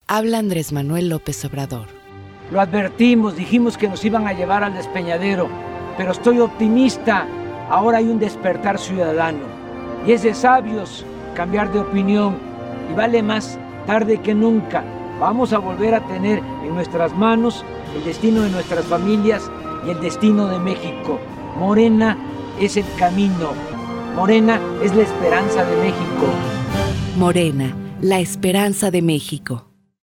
Habla Andrés Manuel López Obrador. Lo advertimos, dijimos que nos iban a llevar al despeñadero, pero estoy optimista. Ahora hay un despertar ciudadano y es de sabios cambiar de opinión y vale más tarde que nunca. Vamos a volver a tener en nuestras manos el destino de nuestras familias y el destino de México. Morena es el camino. Morena es la esperanza de México. Morena, la esperanza de México.